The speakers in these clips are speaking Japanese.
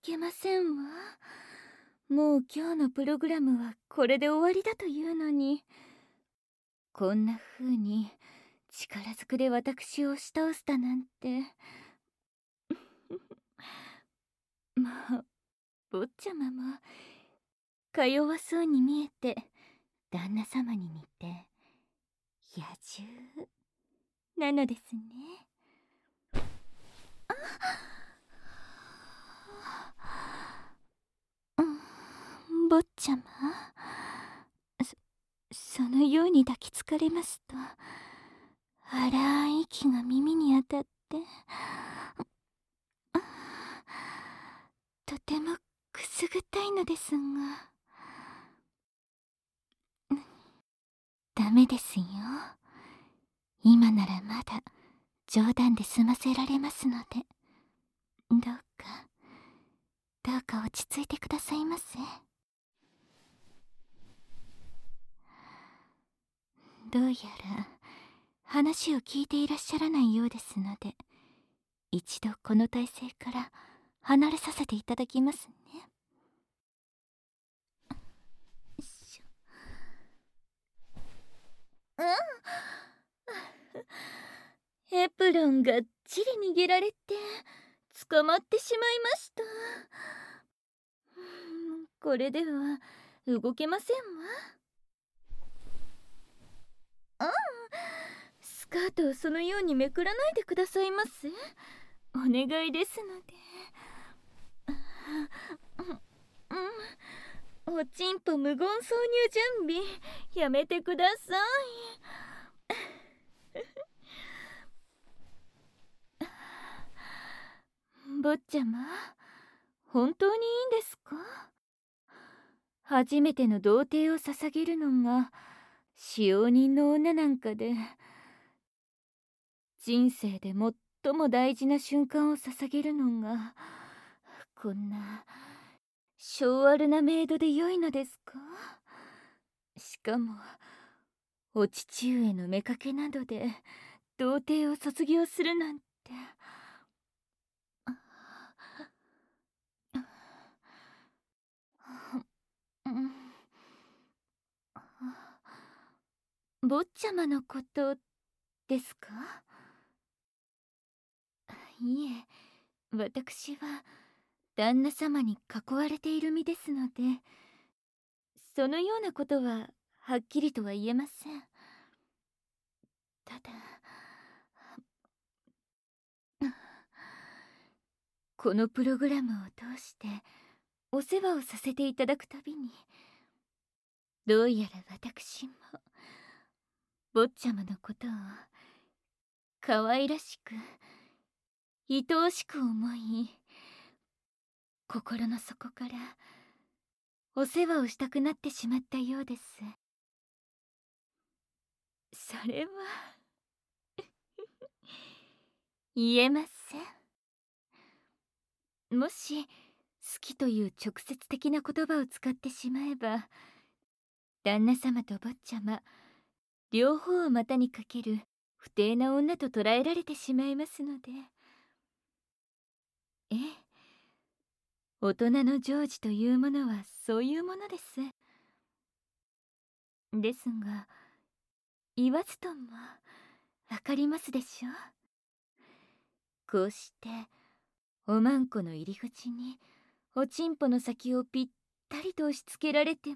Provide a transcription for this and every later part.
けませんわ。もう今日のプログラムはこれで終わりだというのに、こんな風に力ずくで私を押し倒すだなんて。もう坊ちゃまもか弱そうに見えて旦那様に似て野獣なのですね。坊ちゃま、そのように抱きつかれますと荒い息が耳に当たってとてもくすぐったいのですが。ダメですよ。今ならまだ冗談で済ませられますので、どうか落ち着いてくださいませ。どうやら話を聞いていらっしゃらないようですので、一度この体勢から離れさせていただきますね。エプロンがっちり握られて捕まってしまいました。これでは動けませんわ。スカートをそのようにめくらないでくださいませ。お願いですので。おちんぽ無言挿入準備やめてください。坊ちゃま、本当にいいんですか？初めての童貞を捧げるのが使用人の女なんかで、人生で最も大事な瞬間を捧げるのがこんな性悪なメイドで良いのですか？しかもお父上の妾などで童貞を卒業するなんて。坊ちゃまのことですか？いえ、私は旦那様に囲われている身ですので、そのようなことははっきりとは言えません。ただ、このプログラムを通してお世話をさせていただくたびに、どうやら私も坊ちゃまのことを可愛らしく愛おしく思い、心の底からお世話をしたくなってしまったようです。それは言えません。もし好きという直接的な言葉を使ってしまえば、旦那様と坊ちゃま両方を股にかける不貞な女と捉えられてしまいますので。ええ、大人の情事というものはそういうものです。ですが、言わずともわかりますでしょう。こうしておまんこの入り口におちんぽの先をぴったりと押し付けられても、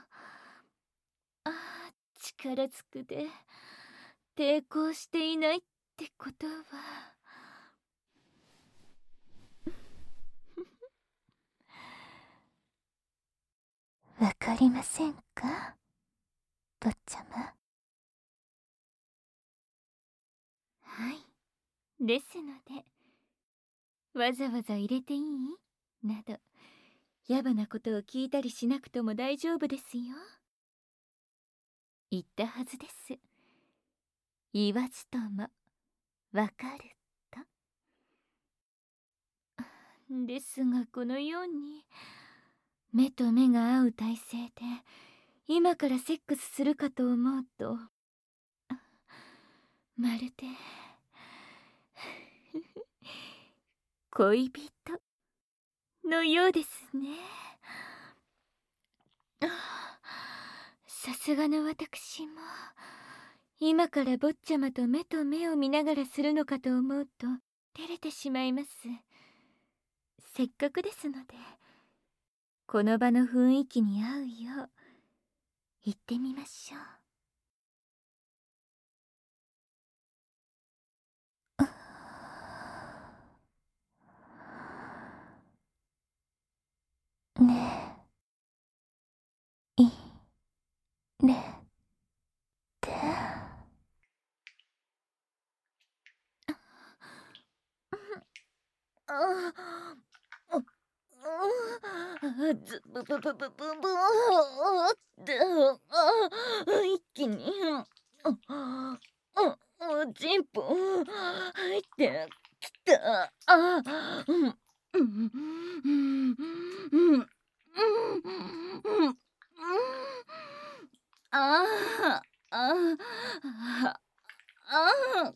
力ずくで抵抗していないってことは。わかりませんか、坊ちゃま。はい。ですので、わざわざ入れていいなど野暮なことを聞いたりしなくとも大丈夫ですよ。言ったはずです。言わずともわかると。ですがこのように目と目が合う体勢で今からセックスするかと思うと、まるで恋人のようですね。さすがの私も今から坊ちゃまと目と目を見ながらするのかと思うと照れてしまいます。せっかくですのでこの場の雰囲気に合うよう言ってみましょう。ねえ、いれて。ああ、ずぶぶぶぶぶぶって一気にチンポ入ってきた。うんうんうんうんうんああああ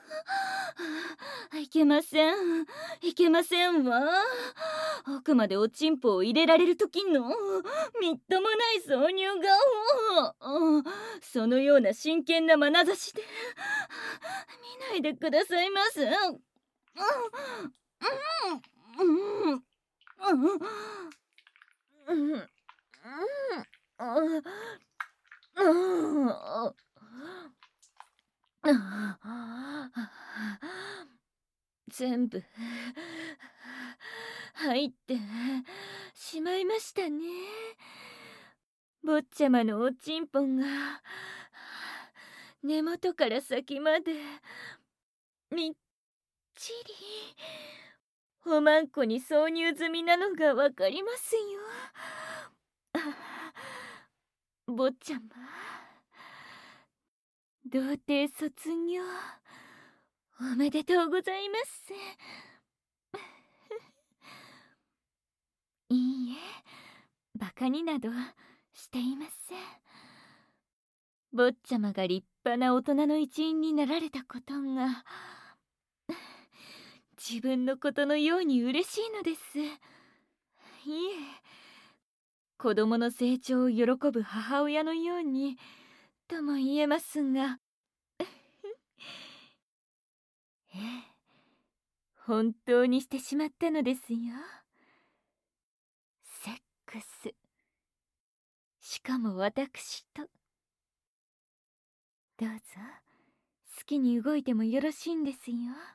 いけません。いけませんわ。奥までおちんぽを入れられる時のみっともない挿入顔を、そのような真剣な眼差しで見ないでくださいませ。全部入ってしまいましたね。坊ちゃまのおちんぽが根元から先までみっちりおまんこに挿入済みなのがわかりますよ。坊ちゃま、童貞卒業おめでとうございます。いいえ、バカになどしていません。坊ちゃまが立派な大人の一員になられたことが自分のことのように嬉しいのです。いえ、子供の成長を喜ぶ母親のようにとも言えますがええ、本当にしてしまったのですよ。セックス、しかも私と。どうぞ好きに動いてもよろしいんですよ。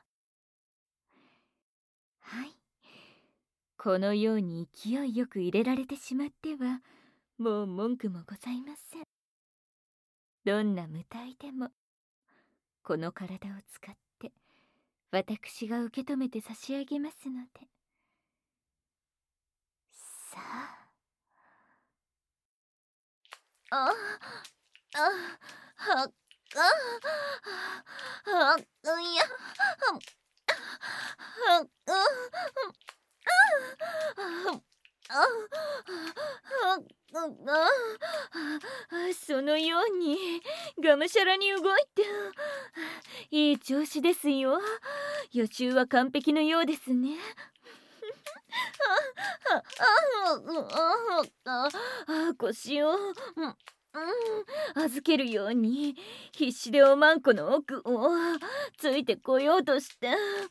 はい、このように勢いよく入れられてしまってはもう文句もございません。どんな無体でもこの体を使って私が受け止めて差し上げますので。さあ、あはっはっやはっそのようにがむしゃらに動いていい調子ですよ。予習は完璧のようですね。腰を預けるように必死でおまんこの奥をついてこようとして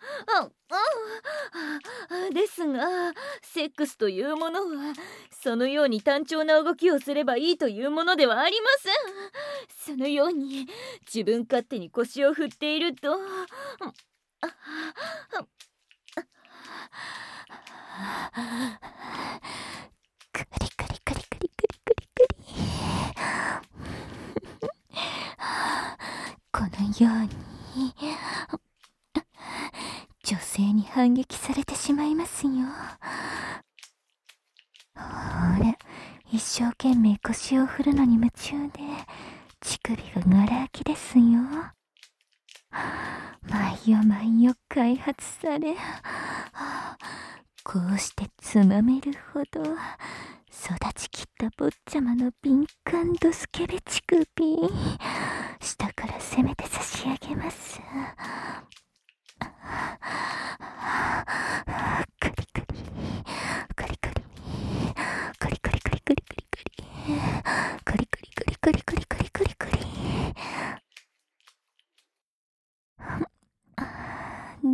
ですがセックスというものはそのように単調な動きをすればいいというものではありません。そのように自分勝手に腰を振っているとクリクリクリクリクリクリクリこのように女性に反撃されてしまいますよ。ほれ、一生懸命腰を振るのに夢中で乳首ががら空きですよ。毎夜毎夜開発されこうしてつまめるほど育ちきった坊ちゃまの敏感度スケベ乳首下から攻めて差し上げます。クリクリクリクリ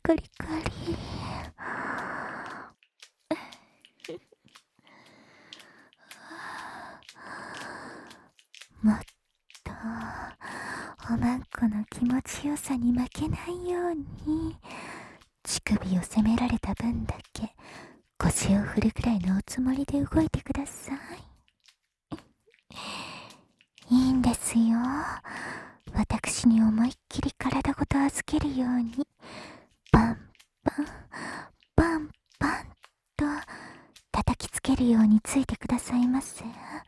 コリコリ。もっとおまんこの気持ちよさに負けないように、乳首を責められた分だけ腰を振るくらいのおつもりで動いてください。いいんですよ。私に思いっきり体ごと預けるように、パンパンパンパンと叩きつけるようについてくださいませ。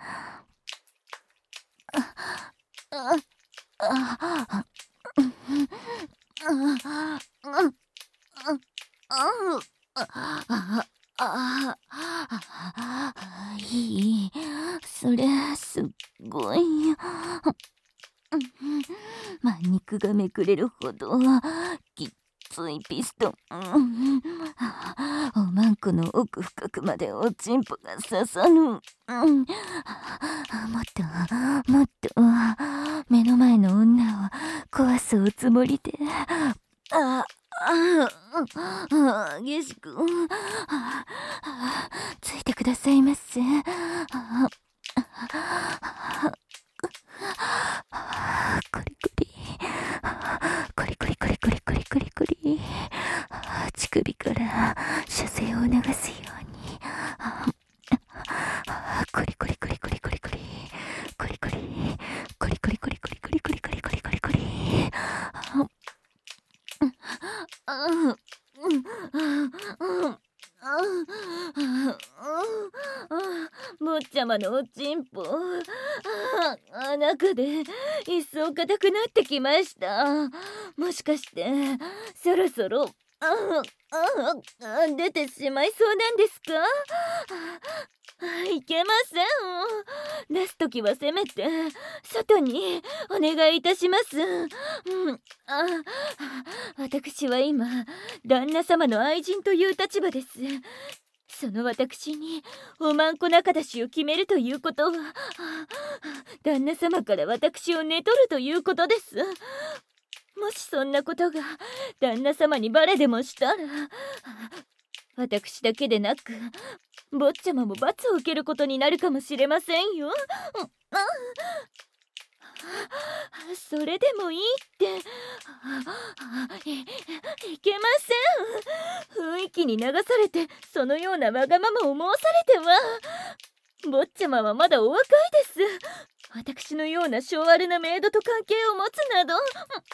いい。それすっごい。肉がめくれるほどきっついピストン。おまんこの奥深くまでおちんぽが刺さる。もっともっと目の前の女を壊すおつもりで。激しくついてくださいませ。コリコリコリコリコリコリコリコリコリ、乳首から射精を促すように、コリコリコリコリコリコリコリコリコリコリコリコリコリコリコリコリコリコリコリ。坊ちゃまのおちんぽ、中で一層硬くなってきました。もしかしてそろそろ出てしまいそうなんですか？いけません。出すときはせめて外にお願いいたします。私は今旦那様の愛人という立場です。その私におまんこ仲出しを決めるということは、旦那様から私を寝取るということです。もしそんなことが旦那様にバレでもしたら、私だけでなく坊ちゃまも罰を受けることになるかもしれませんよ。それでもいいっていけません。雰囲気に流されてそのようなわがままを申されては。坊ちゃまはまだお若いです。私のような性悪なメイドと関係を持つなど、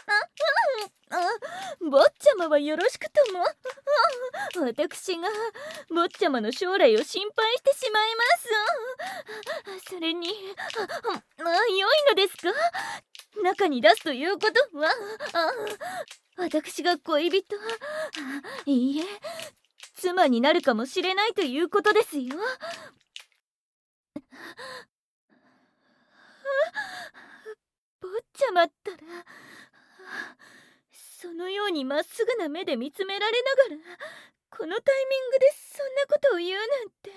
坊ちゃまはよろしくとも。私が坊ちゃまの将来を心配してしまいます。それに良いのですか？中に出すということは、私が恋人、いいえ妻になるかもしれないということですよ。坊ちゃまったらそのようにまっすぐな目で見つめられながら、このタイミングでそんなことを言うなんて。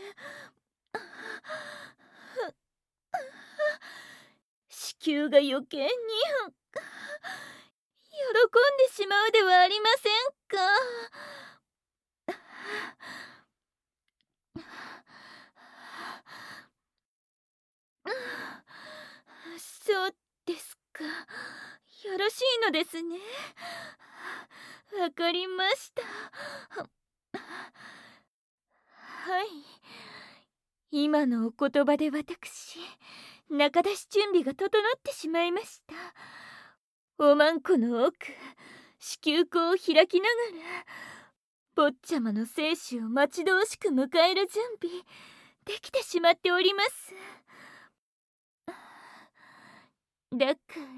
子宮が余計に喜んでしまうではありませんか。そうですか。よろしいのですね。わかりました。はい。今のお言葉で私、中出し準備が整ってしまいました。おまんこの奥、子宮口を開きながら、 坊ちゃまの生死を待ち遠しく迎える準備できてしまっております。だ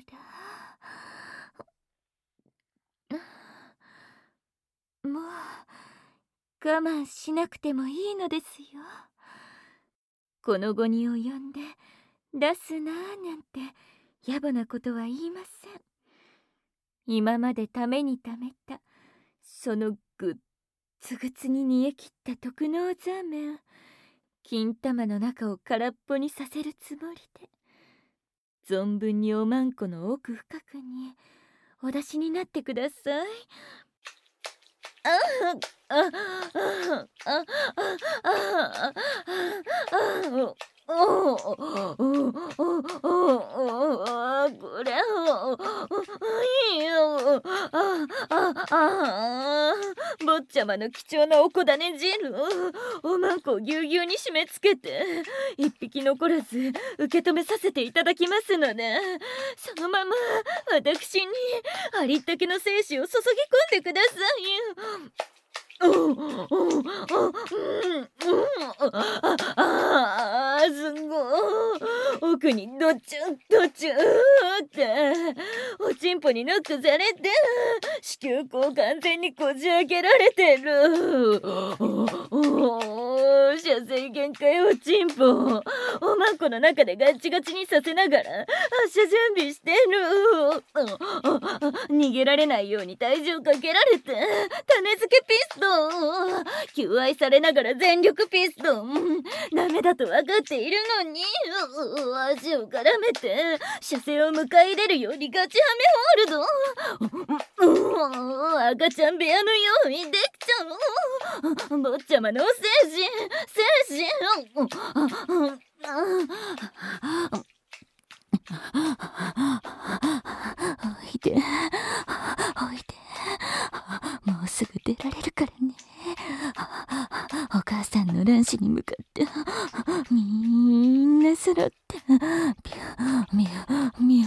からもう我慢しなくてもいいのですよ。この期に及んで出すなーなんて野暮なことは言いません。今までためにためたそのぐっつぐつに煮え切った特納ザーメン、金玉の中を空っぽにさせるつもりで存分におまんこの奥深くにお出しになってください。あああああああこれいいよ。坊ちゃまの貴重なおこだね汁をおまんこをぎゅうぎゅうに締め付けて一匹残らず受け止めさせていただきますので、そのまま私にありったけの精子を注ぎ込んでください。すごい。奥にどっちゅっておちんぽにノックされて子宮口完全にこじ開けられてる。射精限界おちんぽおまんこの中でガッチガチにさせながら発射準備してる。逃げられないように体重かけられて種付けピストン、求愛されながら全力ピストン、ダメだと分かっているのに足を絡めて射精を迎え入れるようにガチハメホールド、赤ちゃん部屋のようにできちゃう。坊ちゃまの精神おいでもうすぐ出られるからね。お母さんの卵子に向かってみんな揃ってビューミューミュ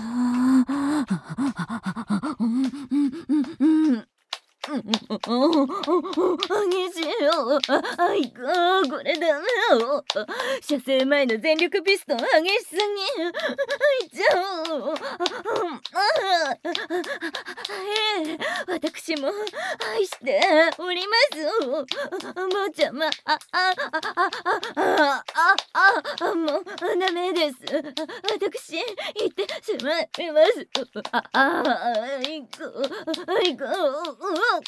ー激しいよ。これダメよ。射精前の全力ピストン激しすぎ。いっちゃう。私も愛しております。坊ちゃま、もうダメです。私行ってしまいます。行こう。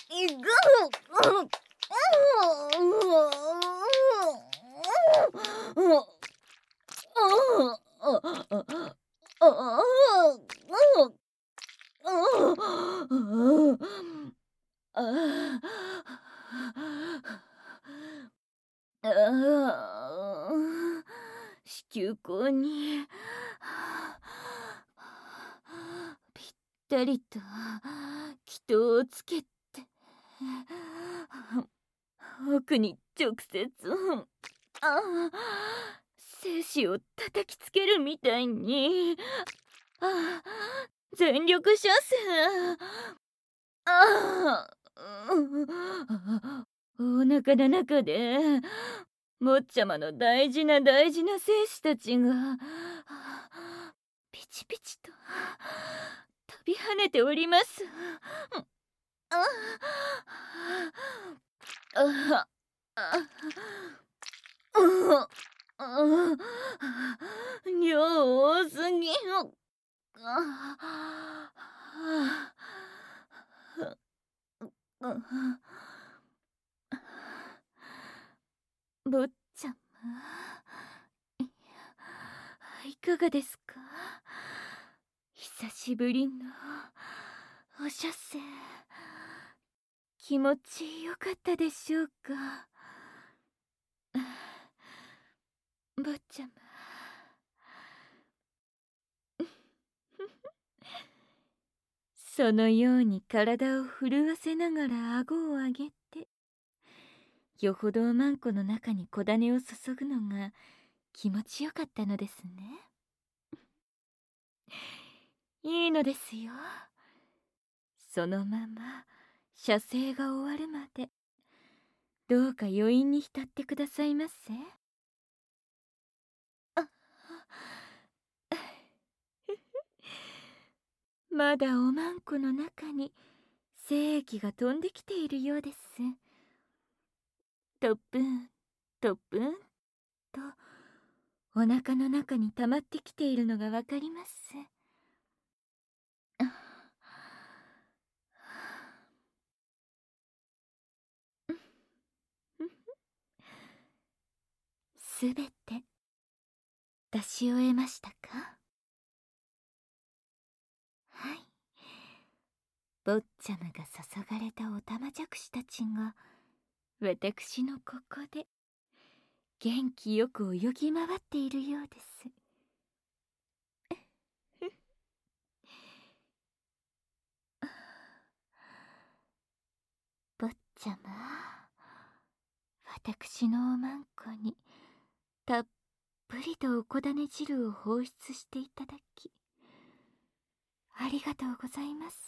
子宮口にぴったりと気筒をつけて奥に直接精子を叩きつけるみたいに全力射精。お腹の中で坊ちゃまの大事な精子たちがピチピチと飛び跳ねております。量多すぎ。坊ちゃま、いかがですか？久しぶりのお射精、気持ちよかったでしょうか？坊ちゃまそのように体を震わせながら顎を上げてよほどおまんこの中に小種を注ぐのが気持ちよかったのですね。いいのですよ。そのまま射精が終わるまでどうか余韻に浸ってくださいませ。あまだおまんこの中に精液が飛んできているようです。トップントップンとお腹の中に溜まってきているのがわかります。すべて出し終えましたか？はい。坊ちゃまが注がれたおたまじゃくしたちが私のここで元気よく泳ぎ回っているようです。坊ちゃま、私のおまんこにたっぷりとおこだね汁を放出していただきありがとうございます。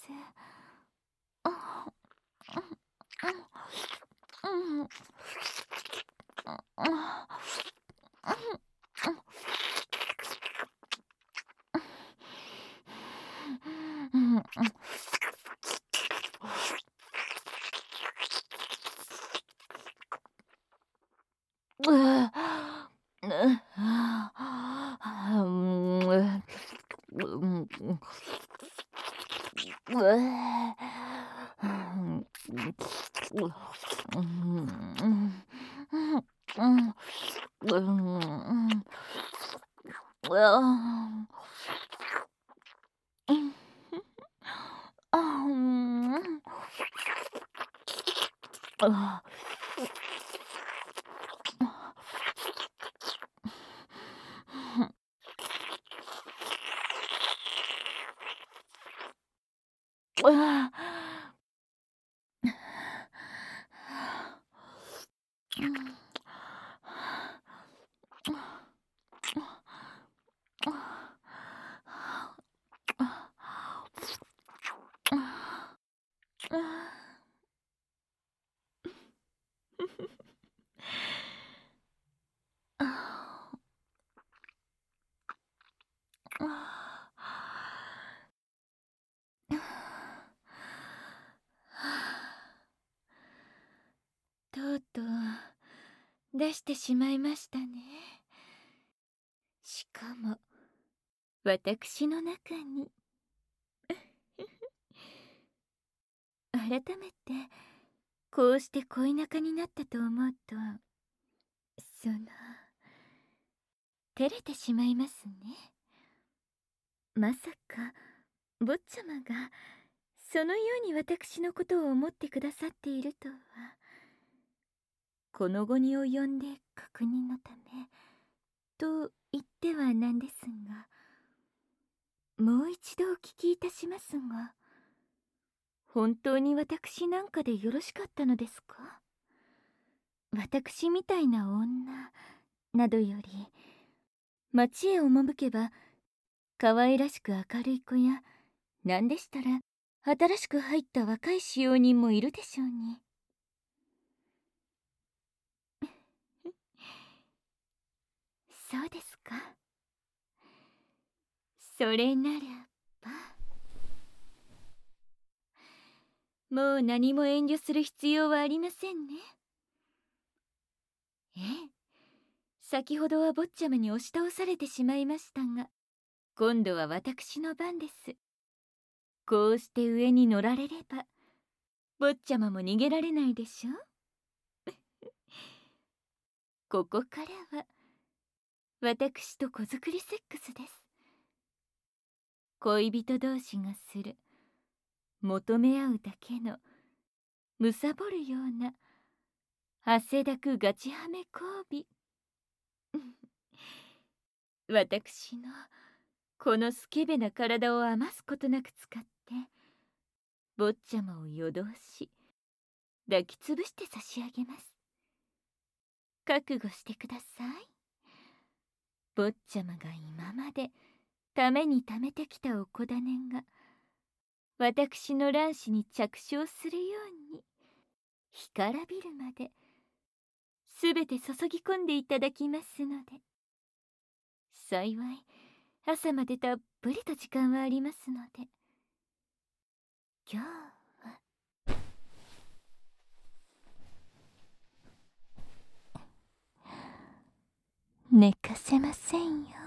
とうとう出してしまいましたね。しかも私の中に改めてこうして恋仲になったと思うと照れてしまいますね。まさか坊ちゃまがそのように私のことを思ってくださっているとは。この後に及んで確認のためと言ってはなんですが、もう一度お聞きいたしますが、本当に私なんかでよろしかったのですか？私みたいな女などより町へ赴けば可愛らしく明るい子や、なんでしたら新しく入った若い使用人もいるでしょうに。そうですか。それならばもう何も遠慮する必要はありませんね。ええ、先ほどは坊ちゃまに押し倒されてしまいましたが、今度は私の番です。こうして上に乗られれば坊ちゃまも逃げられないでしょ。ここからは私と子作りセックスです。恋人同士がする求め合うだけのむさぼるような汗だくガチハメ交尾。私のこのスケベな体を余すことなく使って坊ちゃまを夜通し抱きつぶして差し上げます。覚悟してください。坊ちゃまが今までためにためてきたおこだねが私の卵子に着床するように干からびるまですべて注ぎ込んでいただきますので。幸い朝までたっぷりと時間はありますので、今日は寝かせませんよ。